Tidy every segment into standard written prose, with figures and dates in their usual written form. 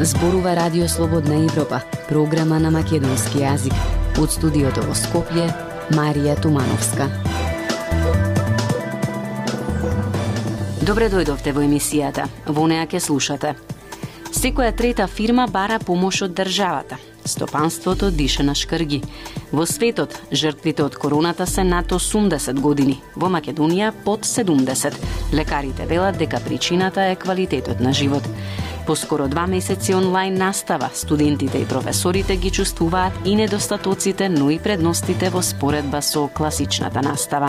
Зборува Радио Слободна Европа, програма на македонски јазик. Од студиото во Скопје, Марија Тумановска. Добре дојдовте во емисијата. Во неа ќе слушате. Секоја трета фирма бара помош од државата. Стопанството дише на шкрги. Во светот, жртвите од короната се над 80 години. Во Македонија под 70. Лекарите велат дека причината е квалитетот на живот. По скоро 2 месеци онлайн настава, студентите и професорите ги чувствуваат и недостатоците, но и предностите во споредба со класичната настава.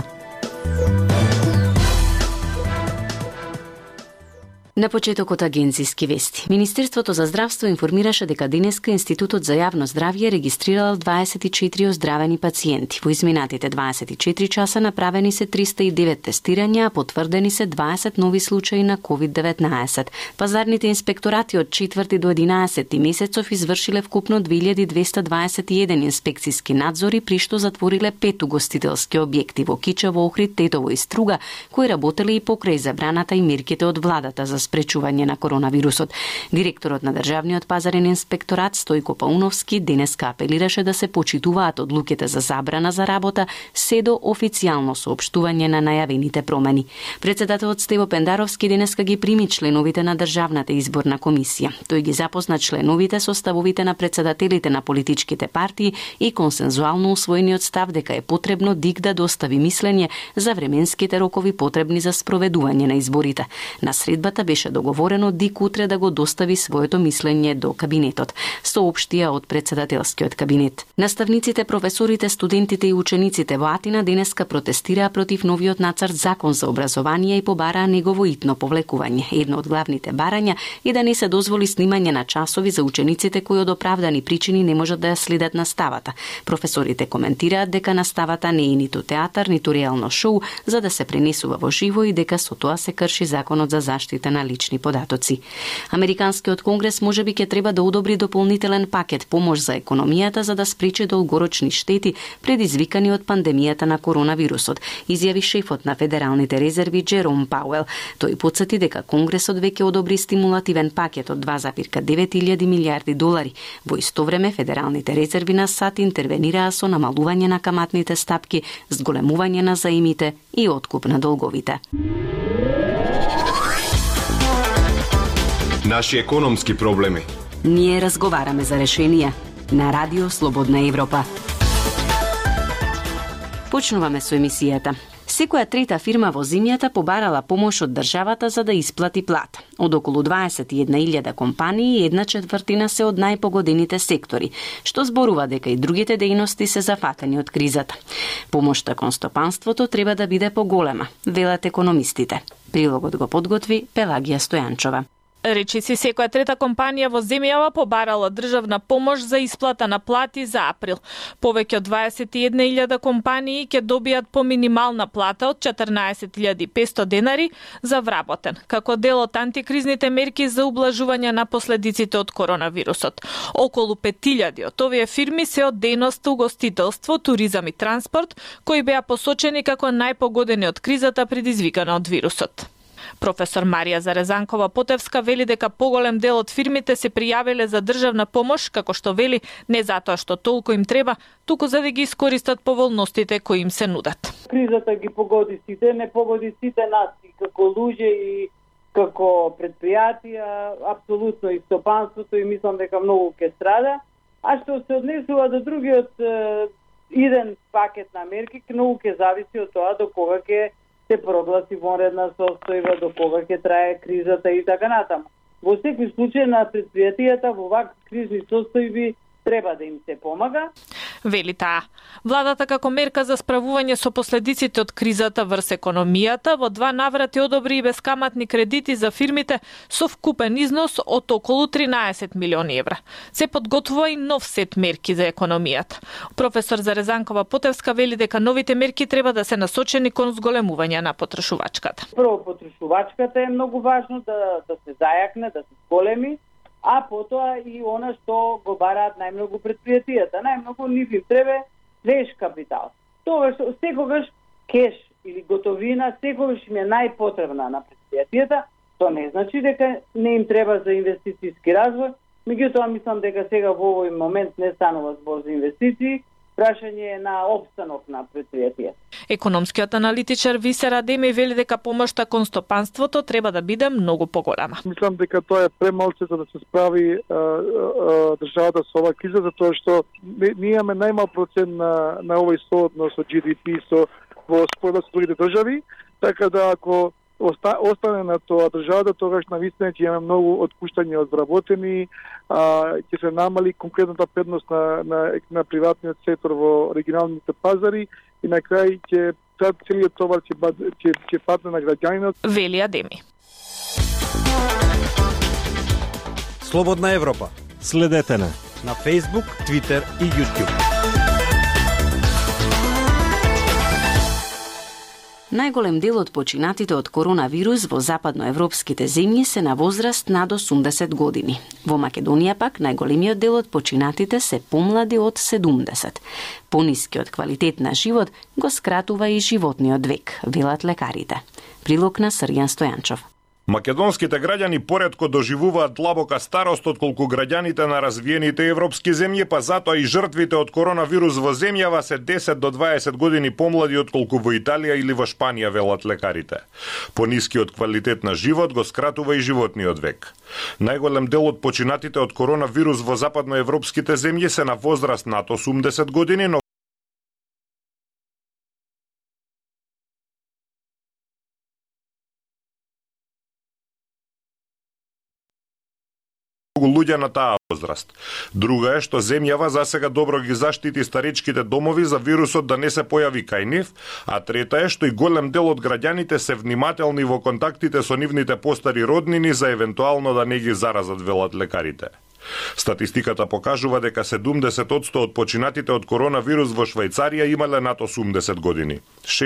На почетокот агенцијски вести. Министерството за здравство информираше дека денеска Институтот за јавно здравје регистрирал 24 оздравени пациенти. Во изминатите 24 часа направени се 309 тестирања, а потврдени се 20 нови случаи на COVID-19. Пазарните инспекторати од 4 до 11 месецов извршиле вкупно 2221 инспекциски надзори, при што затвориле 5 угостителски објекти во Кичево, Охрид, Тетово и Струга, кои работеле и покрај забраната и мерките од владата за спречување на коронавирусот. Директорот на Државниот пазарен инспекторат Стојко Пауновски денеска апелираше да се почитуваат одлуките за забрана за работа се до официјално соопштување на најавените промени. Претседателот Стево Пендаровски денеска ги прими членовите на Државната изборна комисија. Тој ги запозна членовите со ставовите на претседателите на политичките партии и консензуално усвоениот став дека е потребно ДИК да достави мислење за временските рокови потребни за спроведување на изборите. На средбата беше договорено ДИК утре да го достави своето мислење до кабинетот, соопштија од претседателскиот кабинет. Наставниците, професорите, студентите и учениците во Атина денеска протестираа против новиот нацрт закон за образование и побараа негово итно повлекување. Едно од главните барања е да не се дозволи снимање на часови за учениците кои од оправдани причини не можат да ја следат наставата. Професорите коментираат дека наставата не е ниту театар, ниту реално шоу, за да се пренесува во живо и дека со тоа се крши законот за заштита на лични податоци. Американскиот конгрес можеби ќе треба да одобри дополнителен пакет помош за економијата за да спречи долгорочни штети предизвикани од пандемијата на коронавирусот, изјави шефот на Федералните резерви Джером Пауел. Тој потсети дека Конгресот веќе одобри стимулативен пакет од 2,9 милијарди долари. Во исто време Федералните резерви на САД интервенираа со намалување на каматните стапки, зголемување на заемите и откуп на долговите. Наши економски проблеми. Ние разговараме за решенија на Радио Слободна Европа. Почнуваме со емисијата. Секоја трета фирма во земјата побарала помош од државата за да исплати плата. Од околу 21.000 компании, 1/4 се од најпогодените сектори, што зборува дека и другите дејности се зафатени од кризата. Помошта кон стопанството треба да биде поголема, велат економистите. Прилогот го подготви Пелагија Стојанчова. Речиси секоја трета компанија во земјава побарала државна помош за исплата на плати за април. Повеќе од 21.000 компании ќе добијат по минимална плата од 14.500 денари за вработен, како дел од антикризните мерки за ублажување на последиците од коронавирусот. Околу 5.000 од овие фирми се од дејност угостителство, туризам и транспорт, кои беа посочени како најпогодени од кризата предизвикана од вирусот. Професор Марија Зарезанкова-Потевска вели дека поголем дел од фирмите се пријавиле за државна помош, како што вели, не затоа што толку им треба, туку за да ги искористат поволностите кои им се нудат. Кризата ги погоди сите, не погоди сите нас, и како луѓе и како предпријатија, апсолутно и стопанството, и мислам дека многу ќе страда. А што се однесува до другиот иден пакет на мерки, многу ќе зависи од тоа до кога ќе се прогласи вонредна состојба, до кога ќе трае кризата и така натаму. Во секој случај на предпријатијата во вакви кризни состојби треба да им се помага. Вели таа. Владата како мерка за справување со последиците од кризата врз економијата во 2 наврати одобри и бескаматни кредити за фирмите со вкупен износ од околу 13 милиони евра. Се подготвува и нов сет мерки за економијата. Професор Зарезанкова-Потевска вели дека новите мерки треба да се насочени кон зголемување на потрошувачката. Прво, потрошувачката е многу важно да се зајакне, да се зголеми, а потоа и она што го бараат најмногу предпријатијата. Најмногу нив им треба свеж капитал. Тоа што секогаш кеш или готовина секогаш им е најпотребна на предпријатијата, тоа не значи дека не им треба за инвестицијски развој, Меѓутоа, мислам дека сега во овој момент не станува збор за инвестиции, прашање е на опстанок на предпријатија. Економскиот аналитичар Висер Адеми вели дека помошта кон стопанството треба да биде многу поголема. Мислам дека тоа е премалце за да се справи државата со оваа криза, затоа што ние имаме најмал процент на овој сооднос од GDP во споредба со другите држави, така да ако остане на тоа државата, тогаш навистина ќе имаме многу отпуштања од вработени, ќе се намали конкретната предност на приватниот сектор во регионалните пазари и на крај целиот товар ќе падне на граѓанинот. Вели Адеми. Слободна Европа. Следете на Facebook, Twitter и YouTube. Најголем дел од починатите од коронавирус во западноевропските земји се на возраст над 80 години. Во Македонија пак најголемиот дел од починатите се помлади од 70. Понискиот квалитет на живот го скратува и животниот век, велат лекарите. Прилог на Срјан Стојанчов. Македонските граѓани поретко доживуваат длабока старост отколку граѓаните на развиените европски земји, па затоа и жртвите од коронавирус во земјава се 10 до 20 години помлади отколку во Италија или во Шпанија, велат лекарите. Понискиот квалитет на живот го скратува и животниот век. Најголем дел од починатите од коронавирус во западноевропските земји се на возраст над 80 години, но луѓе на таа возраст. Друга е што земјава засега добро ги заштити старечките домови за вирусот да не се појави кај нив, а трета е што и голем дел од граѓаните се внимателни во контактите со нивните постари роднини за евентуално да не ги заразат, велат лекарите. Статистиката покажува дека 70% од починатите од коронавирус во Швајцарија имале над 80 години,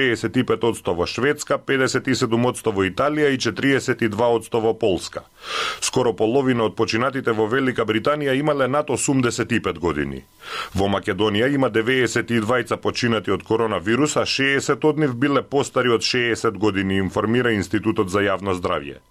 65% во Шведска, 57% во Италија и 42% во Полска. Скоро половина од починатите во Велика Британија имале над 85 години. Во Македонија има 92 починати од коронавирус, а 60 од нив биле постари од 60 години, информира Институтот за јавно здравје.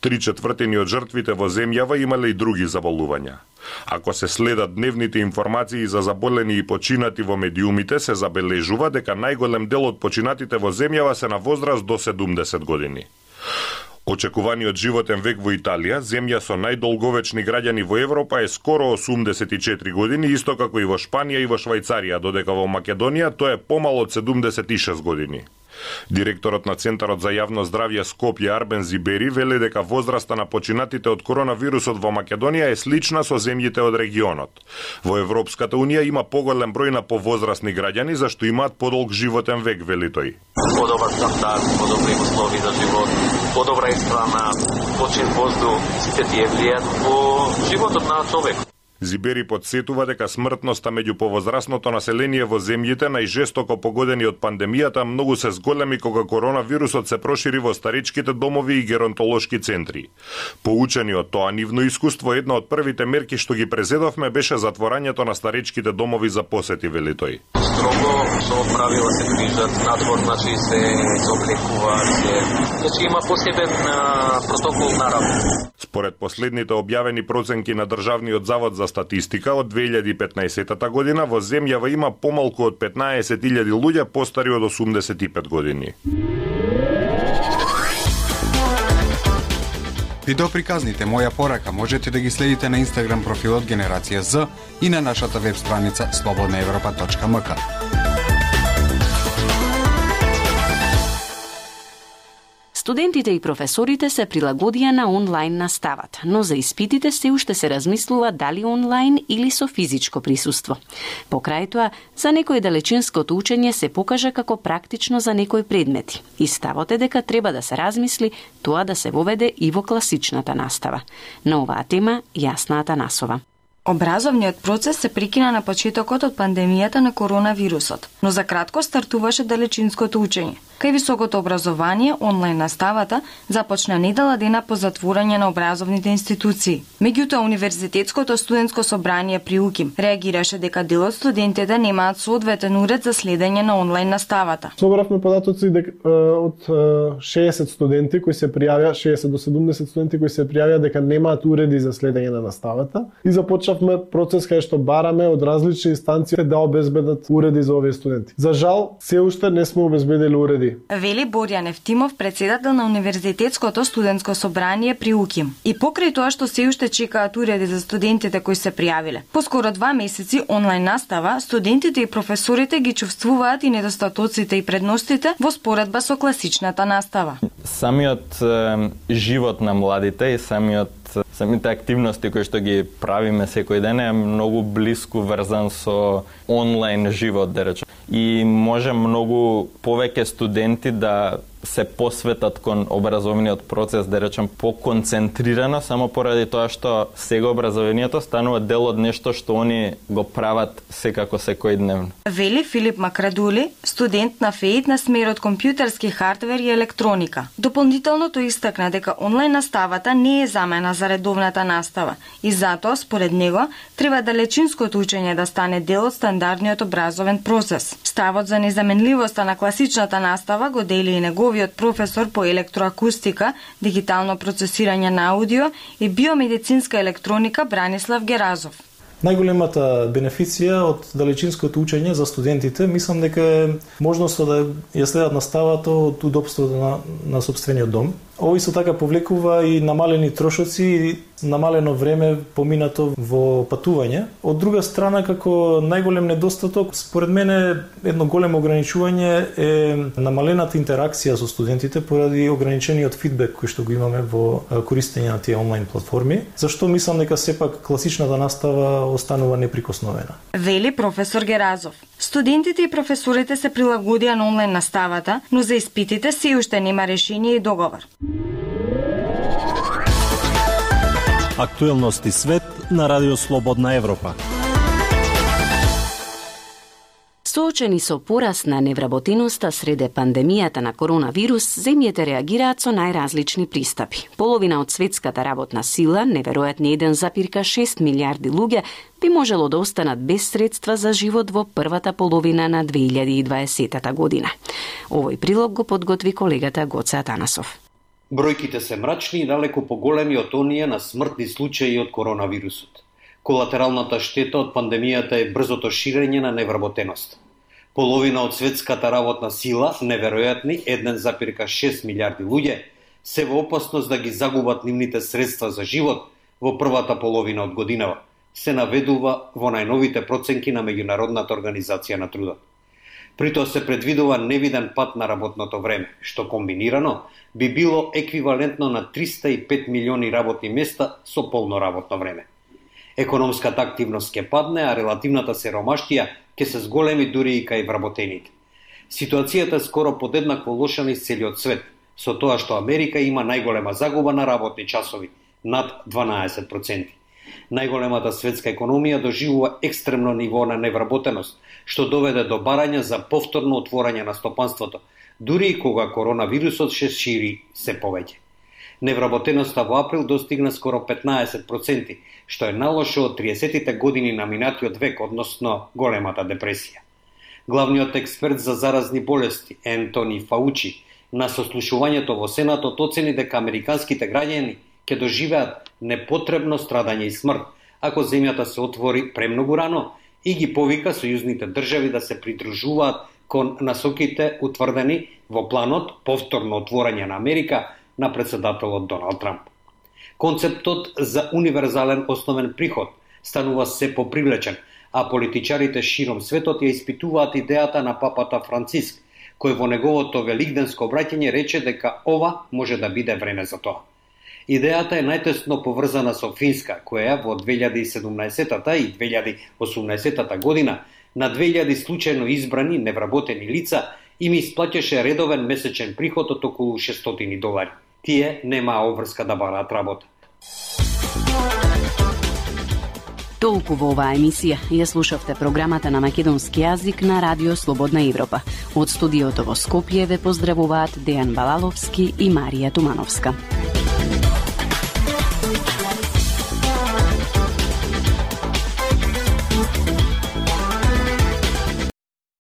3/4 од жртвите во земјава имале и други заболувања. Ако се следат дневните информации за заболени и починати во медиумите, се забележува дека најголем дел од починатите во земјава се на возраст до 70 години. Очекуваниот животен век во Италија, земја со најдолговечни граѓани во Европа, е скоро 84 години, исто како и во Шпанија и во Швајцарија, додека во Македонија тоа е помало од 76 години. Директорот на Центарот за јавно здравје Скопје Арбен Зибери вели дека возраста на починатите од коронавирусот во Македонија е слична со земјите од регионот. Во Европската Унија има поголем број на повозрасни граѓани зашто имаат подолг животен век, вели тој. Подобар стандард, подобри услови за живот, подобра исхрана, почист воздух, сите тие влијаат во животот на човек. Зибери подсетува дека смртноста меѓу повозрасното население во земјите најжестоко погодени од пандемијата многу се зголеми кога коронавирусот се прошири во старечките домови и геронтолошки центри. Поучени од тоа нивно искуство, една од првите мерки што ги презедовме беше затворањето на старечките домови за посети, вели тој. Строго со правила се движат надвор, значи се облекуваат се. Значи има посебен протокол на работа. Според последните објавени проценки на Државниот завод за статистика од 2015 година во земјава има помалку од 15.000 луѓе постари од 85 години. Видеоприказните Моја порака можете да ги следите на Инстаграм профилот Генерација З и на нашата веб страница slobodnaevropa.mk. Студентите и професорите се прилагодија на онлайн наставата, но за испитите се уште се размислува дали онлайн или со физичко присуство. Покрај тоа, за некој далечинското учење се покажа како практично за некои предмети. И ставот е дека треба да се размисли тоа да се воведе и во класичната настава. На оваа тема Јасна Атанасова. Образовниот процес се прекина на почетокот од пандемијата на коронавирусот, но за кратко стартуваше далечинското учење. Кај високото образование, онлайн наставата започна недела дена по затворање на образовните институции. Меѓутоа, Универзитетското студентско собрание при УКИМ реагираше дека дел од студентите немаат соодветен уред за следење на онлайн наставата. Собравме податоци од 60 студенти кои се пријавија, 60 до 70 студенти кои се пријавија дека немаат уреди за следење на наставата и започнавме процес кај што бараме од различни инстанции да обезбедат уреди за овие студенти. За жал, се уште не сме обезбедили уреди. Вели Борјан Евтимов, председател на Универзитетското студентско собрание при УКИМ. И покрај тоа што се уште чекаат уреди за студентите кои се пријавиле. Поскоро 2 месеци онлайн настава, студентите и професорите ги чувствуваат и недостатоците и предностите во споредба со класичната настава. Самиот живот на младите и самите активности кои што ги правиме секој ден е многу блиску врзан со онлайн живот, да речем. И може многу повеќе студенти да се посветат кон образовниот процес, да речем, поконцентрирано, само поради тоа што сега образованието станува дел од нешто што они го прават секако секојдневно. Вели Филип Макрадули, студент на ФЕИТ на смерот компјутерски хардвер и електроника. Дополнително тој истакна дека онлайн наставата не е замена за редовната настава и затоа, според него, треба далечинското учење да стане дел од стандардниот образовен процес. Ставот за незаменливоста на класичната настава го дели и неговиот професор по електроакустика, дигитално процесирање на аудио и биомедицинска електроника Бранислав Геразов. Најголемата бенефиција од далечинското учење за студентите, мислам дека е можноста да ја следат наставата од удобството на сопствениот дом. Ово исто така повлекува и намалени трошоци и намалено време поминато во патување. Од друга страна, како најголем недостаток, според мене едно големо ограничување е намалената интеракција со студентите поради ограничениот фидбек кој што го имаме во користење на тие онлайн платформи, зашто мислам дека сепак класичната настава останува неприкосновена. Вели професор Геразов. Студентите и професорите се прилагодија на онлайн наставата, но за испитите се уште нема решение и договор. Актуелности свет на Радио Слободна Европа. Соочени со пораст на невработеноста среде пандемијата на коронавирус, земјите реагираат со најразлични пристапи. Половина од светската работна сила, неверојатни 1,6 милиарди луѓе, би можело да останат без средства за живот во првата половина на 2020 година. Овој прилог го подготви колегата Гоце Атанасов. Бројките се мрачни и далеко поголеми од оние на смртни случаи од коронавирусот. Колатералната штета од пандемијата е брзото ширење на невработеност. Половина од светската работна сила, неверојатни 1,6 милиарди луѓе, се во опасност да ги загубат нивните средства за живот во првата половина од годинава, се наведува во најновите проценки на Меѓународната организација на трудот. При тоа се предвидува невиден пат на работното време, што комбинирано би било еквивалентно на 305 милиони работни места со полно работно време. Економската активност ќе падне, а релативната сиромаштија ќе се зголеми дури и кај вработените. Ситуацијата е скоро подеднакво лоша низ целиот свет, со тоа што Америка има најголема загуба на работни часови, над 12%. Најголемата светска економија доживува екстремно ниво на невработеност, што доведе до барање за повторно отворање на стопанството, дури и кога коронавирусот се шири се повеќе. Невработеноста во април достигна скоро 15%, што е најлошо од 30-тите години на минатиот век, односно големата депресија. Главниот експерт за заразни болести, Ентони Фаучи, на сослушувањето во Сенатот оцени дека американските граѓани ќе доживеат непотребно страдање и смрт, ако земјата се отвори премногу рано, и ги повика сојузните држави да се придружуваат кон насоките утврдени во планот повторно отворање на Америка на председателот Доналд Трамп. Концептот за универзален основен приход станува се попривлечен, а политичарите широм светот ја испитуваат идејата на папата Франциск, кој во неговото великденско обраќање рече дека ова може да биде време за тоа. Идејата е најтесно поврзана со Финска, која во 2017 и 2018 година на 2000 случајно избрани невработени лица им исплаќаше редовен месечен приход од околу $600. Тие немаа обврска да бараат работа. Толку во оваа емисија. Ја слушавте програмата на македонски јазик на Радио Слободна Европа. Од студиото во Скопје ве поздравуваат Дејан Балаловски и Марија Тумановска.